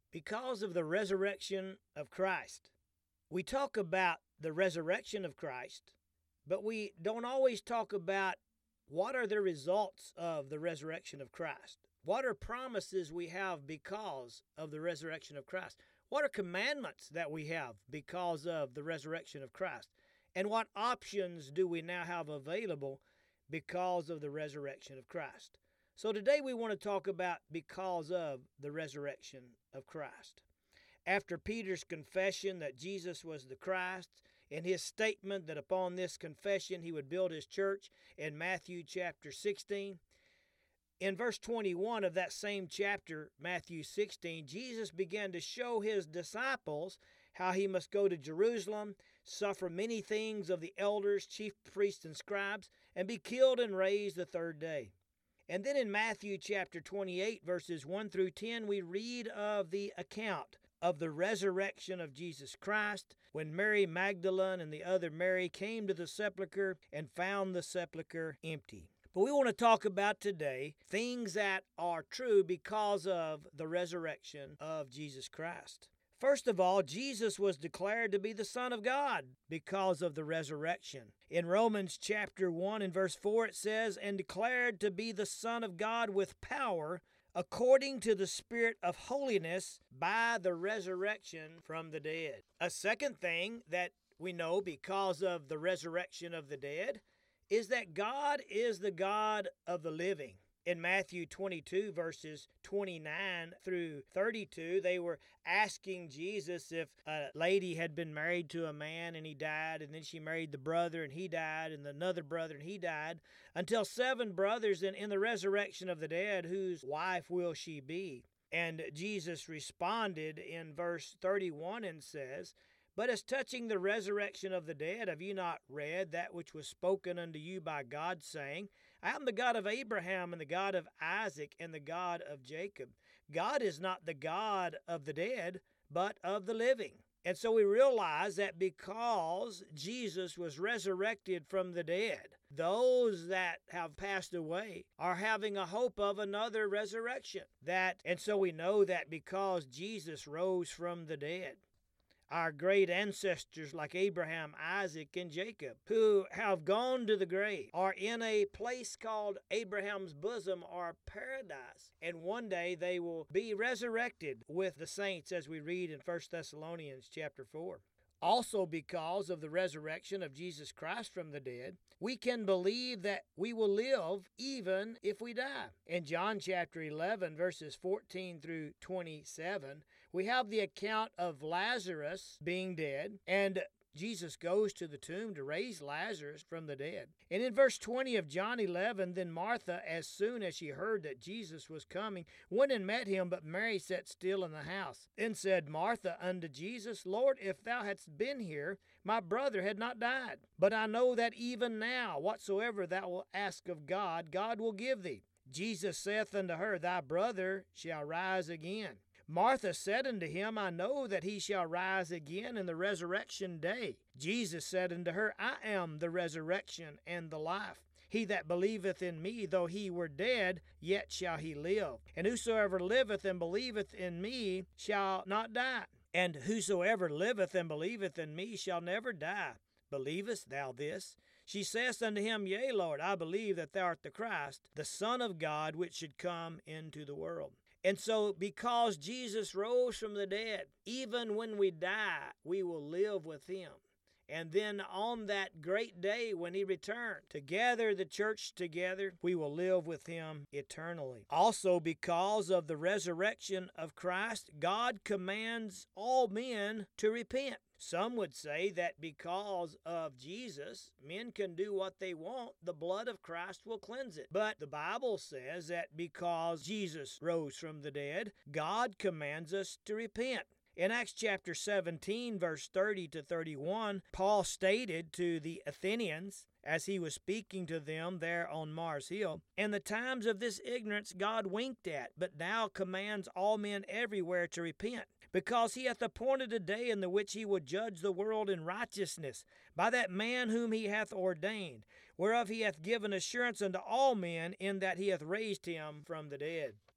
because of the resurrection of Christ. We talk about the resurrection of Christ, but we don't always talk about what are the results of the resurrection of Christ. What are promises we have because of the resurrection of Christ? What are commandments that we have because of the resurrection of Christ? And what options do we now have available because of the resurrection of Christ? So today we want to talk about because of the resurrection of Christ. After Peter's confession that Jesus was the Christ, and his statement that upon this confession he would build his church in Matthew chapter 16, in verse 21 of that same chapter, Matthew 16, Jesus began to show his disciples how he must go to Jerusalem, suffer many things of the elders, chief priests, and scribes, and be killed and raised the third day. And then in Matthew chapter 28, verses 1 through 10, we read of the account of the resurrection of Jesus Christ when Mary Magdalene and the other Mary came to the sepulchre and found the sepulchre empty. But we want to talk about today things that are true because of the resurrection of Jesus Christ. First of all, Jesus was declared to be the Son of God because of the resurrection. In Romans chapter 1 and verse 4 it says, "And declared to be the Son of God with power, according to the Spirit of holiness, by the resurrection from the dead." A second thing that we know because of the resurrection of the dead is that God is the God of the living. In Matthew 22, verses 29 through 32, they were asking Jesus if a lady had been married to a man and he died, and then she married the brother and he died, and another brother and he died, until 7 brothers, and in the resurrection of the dead, whose wife will she be? And Jesus responded in verse 31 and says, "But as touching the resurrection of the dead, have you not read that which was spoken unto you by God, saying, I am the God of Abraham, and the God of Isaac, and the God of Jacob? God is not the God of the dead, but of the living." And so we realize that because Jesus was resurrected from the dead, those that have passed away are having a hope of another resurrection. And so we know that because Jesus rose from the dead, our great ancestors like Abraham, Isaac, and Jacob, who have gone to the grave, are in a place called Abraham's bosom or paradise. And one day they will be resurrected with the saints, as we read in 1 Thessalonians chapter 4. Also, because of the resurrection of Jesus Christ from the dead, we can believe that we will live even if we die. In John chapter 11, verses 14 through 27, we have the account of Lazarus being dead, and Jesus goes to the tomb to raise Lazarus from the dead. And in verse 20 of John 11, "Then Martha, as soon as she heard that Jesus was coming, went and met him, but Mary sat still in the house. Then said Martha unto Jesus, Lord, if thou hadst been here, my brother had not died. But I know that even now, whatsoever thou wilt ask of God, God will give thee. Jesus saith unto her, Thy brother shall rise again. Martha said unto him, I know that he shall rise again in the resurrection day. Jesus said unto her, I am the resurrection and the life. He that believeth in me, though he were dead, yet shall he live. And whosoever liveth and believeth in me shall not die. And whosoever liveth and believeth in me shall never die. Believest thou this? She saith unto him, Yea, Lord, I believe that thou art the Christ, the Son of God, which should come into the world. And so, because Jesus rose from the dead, even when we die, we will live with him. And then on that great day when he returned, to gather the church together, we will live with him eternally. Also, because of the resurrection of Christ, God commands all men to repent. Some would say that because of Jesus, men can do what they want. The blood of Christ will cleanse it. But the Bible says that because Jesus rose from the dead, God commands us to repent. In Acts chapter 17, verse 30 to 31, Paul stated to the Athenians, as he was speaking to them there on Mars Hill, "In the times of this ignorance God winked at, but now commands all men everywhere to repent, because he hath appointed a day in the which he will judge the world in righteousness, by that man whom he hath ordained, whereof he hath given assurance unto all men, in that he hath raised him from the dead."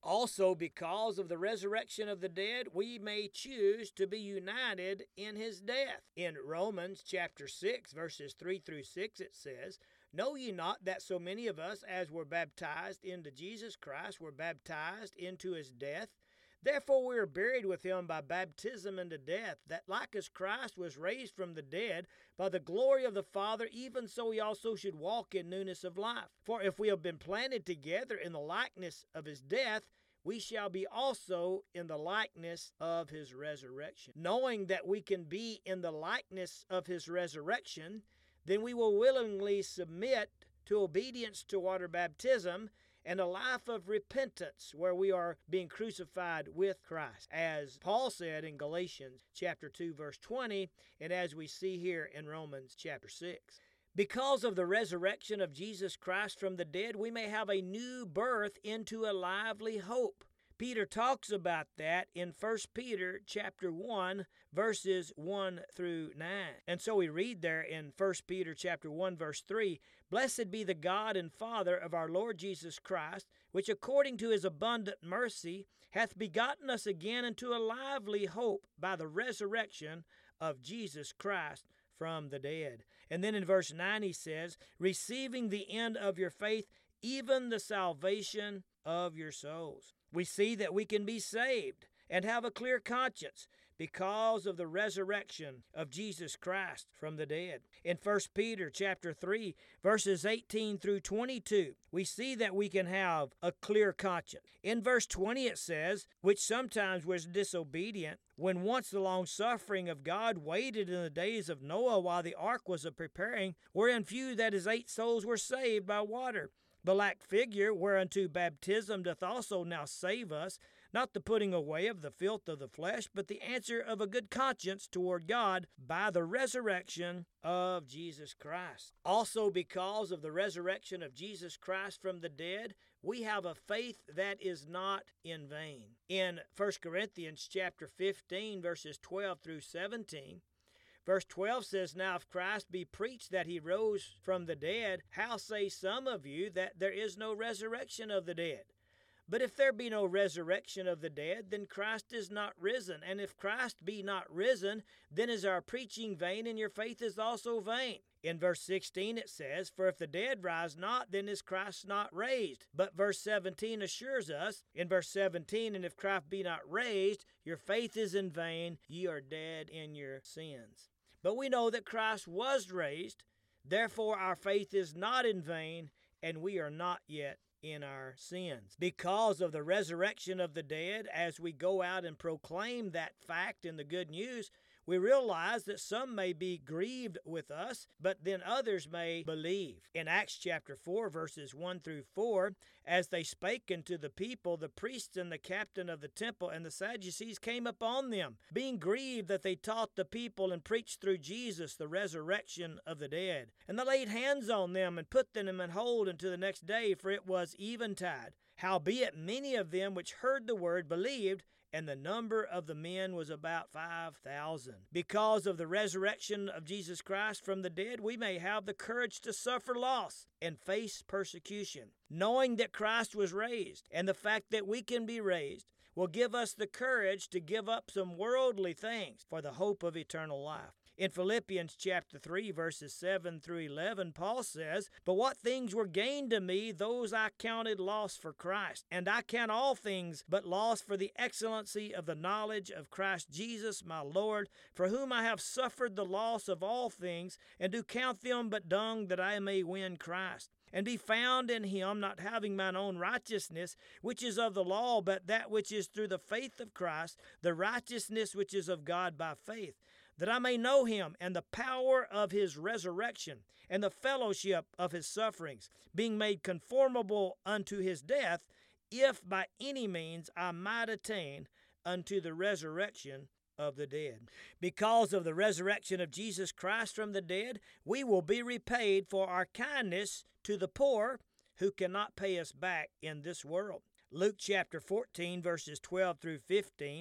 Also, because of the resurrection of the dead, we may choose to be united in his death. In Romans chapter 6, verses 3 through 6, it says, "Know ye not that so many of us as were baptized into Jesus Christ were baptized into his death? Therefore we are buried with him by baptism into death, that like as Christ was raised from the dead by the glory of the Father, even so we also should walk in newness of life. For if we have been planted together in the likeness of his death, we shall be also in the likeness of his resurrection." Knowing that we can be in the likeness of his resurrection, then we will willingly submit to obedience to water baptism and a life of repentance where we are being crucified with Christ, as Paul said in Galatians chapter 2 verse 20, and as we see here in Romans chapter 6. Because of the resurrection of Jesus Christ from the dead, we may have a new birth into a lively hope. Peter talks about that in 1 Peter chapter 1, verses 1 through 9. And so we read there in 1 Peter chapter 1, verse 3, "Blessed be the God and Father of our Lord Jesus Christ, which according to his abundant mercy hath begotten us again into a lively hope by the resurrection of Jesus Christ from the dead." And then in verse 9 he says, "Receiving the end of your faith, even the salvation of your souls." We see that we can be saved and have a clear conscience because of the resurrection of Jesus Christ from the dead. In 1 Peter chapter 3, verses 18 through 22, we see that we can have a clear conscience. In verse 20 it says, "Which sometimes was disobedient, when once the long suffering of God waited in the days of Noah while the ark was a preparing, wherein few, that is 8 souls, were saved by water. The like figure whereunto baptism doth also now save us, not the putting away of the filth of the flesh, but the answer of a good conscience toward God by the resurrection of Jesus Christ." Also, because of the resurrection of Jesus Christ from the dead, we have a faith that is not in vain. In 1 Corinthians chapter 15, verses 12 through 17, verse 12 says, "Now if Christ be preached that he rose from the dead, how say some of you that there is no resurrection of the dead? But if there be no resurrection of the dead, then Christ is not risen. And if Christ be not risen, then is our preaching vain, and your faith is also vain." In verse 16 it says, "For if the dead rise not, then is Christ not raised." But verse 17 assures us, in verse 17, "And if Christ be not raised, your faith is in vain, ye are dead in your sins." But we know that Christ was raised, therefore our faith is not in vain, and we are not yet in our sins. Because of the resurrection of the dead, as we go out and proclaim that fact in the good news, we realize that some may be grieved with us, but then others may believe. In Acts chapter 4, verses 1 through 4, "As they spake unto the people, the priests and the captain of the temple and the Sadducees came upon them, being grieved that they taught the people and preached through Jesus the resurrection of the dead. And they laid hands on them and put them in hold until the next day, for it was eventide. Howbeit many of them which heard the word believed, and the number of the men was about 5,000. Because of the resurrection of Jesus Christ from the dead, we may have the courage to suffer loss and face persecution. Knowing that Christ was raised, and the fact that we can be raised, will give us the courage to give up some worldly things for the hope of eternal life. In Philippians chapter 3, verses 7 through 11, Paul says, "But what things were gained to me, those I counted loss for Christ. And I count all things but loss for the excellency of the knowledge of Christ Jesus my Lord, for whom I have suffered the loss of all things, and do count them but dung, that I may win Christ, and be found in him, not having mine own righteousness, which is of the law, but that which is through the faith of Christ, the righteousness which is of God by faith, that I may know him and the power of his resurrection, and the fellowship of his sufferings, being made conformable unto his death, if by any means I might attain unto the resurrection of the dead." Because of the resurrection of Jesus Christ from the dead, we will be repaid for our kindness to the poor who cannot pay us back in this world. Luke chapter 14, verses 12 through 15,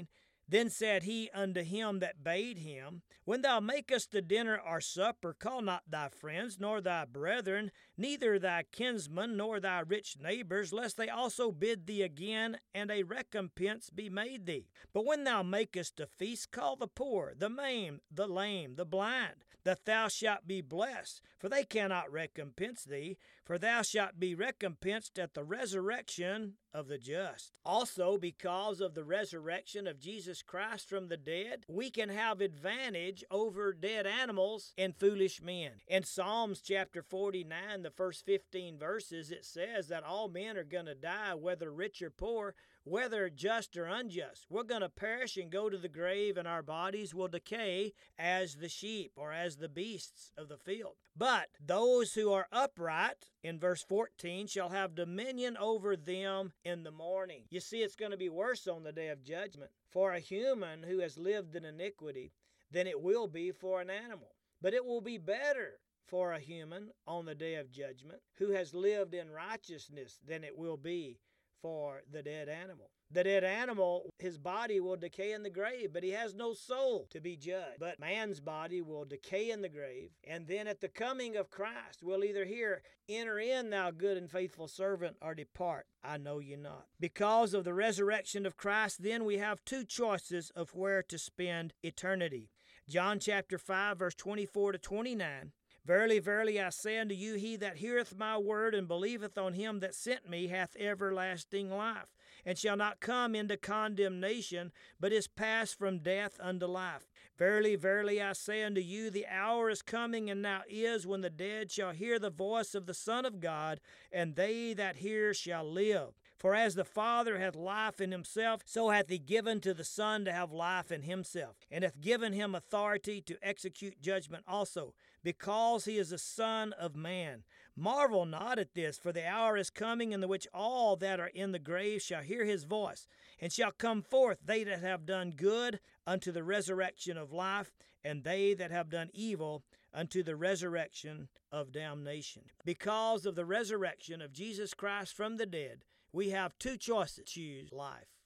Then said he unto him that bade him, When thou makest the dinner or supper, call not thy friends, nor thy brethren, neither thy kinsmen, nor thy rich neighbors, lest they also bid thee again, and a recompense be made thee. But when thou makest a feast, call the poor, the maimed, the lame, the blind, that thou shalt be blessed, for they cannot recompense thee, for thou shalt be recompensed at the resurrection of the just. Also, because of the resurrection of Jesus Christ from the dead, we can have advantage over dead animals and foolish men. In Psalms chapter 49, the first 15 verses, it says that all men are going to die, whether rich or poor, whether just or unjust. We're going to perish and go to the grave, and our bodies will decay as the sheep or as the beasts of the field. But those who are upright, in verse 14, shall have dominion over them in the morning. You see, it's going to be worse on the day of judgment for a human who has lived in iniquity than it will be for an animal. But it will be better for a human on the day of judgment who has lived in righteousness than it will be for the dead animal. The dead animal, his body will decay in the grave, but he has no soul to be judged. But man's body will decay in the grave, and then at the coming of Christ, we'll either hear, Enter in, thou good and faithful servant, or depart, I know you not. Because of the resurrection of Christ, then we have two choices of where to spend eternity. John chapter 5, verse 24 to 29. Verily, verily, I say unto you, he that heareth my word and believeth on him that sent me hath everlasting life, and shall not come into condemnation, but is passed from death unto life. Verily, verily, I say unto you, the hour is coming, and now is, when the dead shall hear the voice of the Son of God, and they that hear shall live. For as the Father hath life in himself, so hath he given to the Son to have life in himself, and hath given him authority to execute judgment also, because he is the Son of Man. Marvel not at this, for the hour is coming in the which all that are in the grave shall hear his voice, and shall come forth, they that have done good unto the resurrection of life, and they that have done evil unto the resurrection of damnation. Because of the resurrection of Jesus Christ from the dead, we have two choices. Choose life.